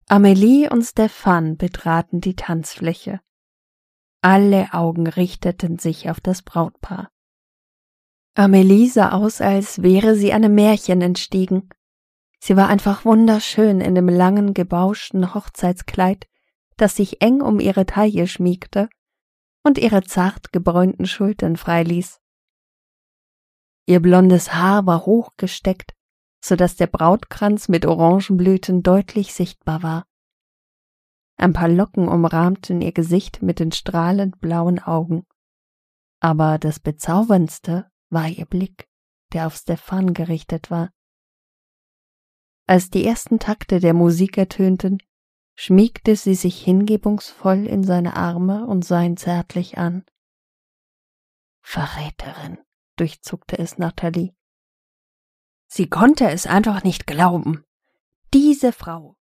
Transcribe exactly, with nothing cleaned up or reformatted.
Amelie und Stefan betraten die Tanzfläche. Alle Augen richteten sich auf das Brautpaar. Amelie sah aus, als wäre sie einem Märchen entstiegen. Sie war einfach wunderschön in dem langen, gebauschten Hochzeitskleid, das sich eng um ihre Taille schmiegte und ihre zart gebräunten Schultern freiließ. Ihr blondes Haar war hochgesteckt, so dass der Brautkranz mit Orangenblüten deutlich sichtbar war. Ein paar Locken umrahmten ihr Gesicht mit den strahlend blauen Augen. Aber das Bezauberndste war ihr Blick, der auf Stefan gerichtet war. Als die ersten Takte der Musik ertönten, schmiegte sie sich hingebungsvoll in seine Arme und sah ihn zärtlich an. Verräterin, durchzuckte es Natalie. Sie konnte es einfach nicht glauben. Diese Frau,